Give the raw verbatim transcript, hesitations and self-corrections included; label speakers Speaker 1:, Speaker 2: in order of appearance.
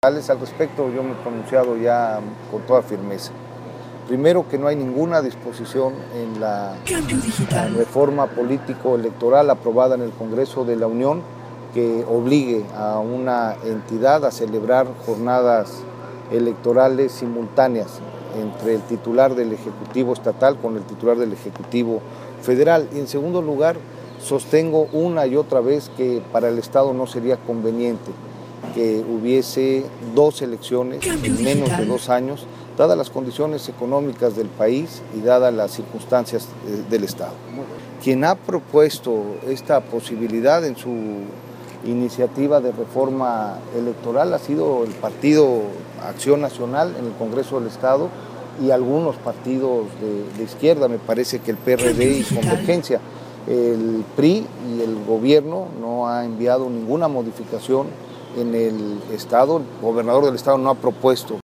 Speaker 1: Al respecto yo me he pronunciado ya con toda firmeza. Primero, que no hay ninguna disposición en la, la reforma político-electoral aprobada en el Congreso de la Unión que obligue a una entidad a celebrar jornadas electorales simultáneas entre el titular del Ejecutivo Estatal con el titular del Ejecutivo Federal. Y en segundo lugar, sostengo una y otra vez que para el Estado no sería conveniente que hubiese dos elecciones en menos de dos años, dadas las condiciones económicas del país y dadas las circunstancias del Estado. Quien ha propuesto esta posibilidad en su iniciativa de reforma electoral ha sido el Partido Acción Nacional en el Congreso del Estado y algunos partidos de, de izquierda, me parece que el P R D y Convergencia. El P R I y el gobierno no ha enviado ninguna modificación en el Estado, el gobernador del Estado no ha propuesto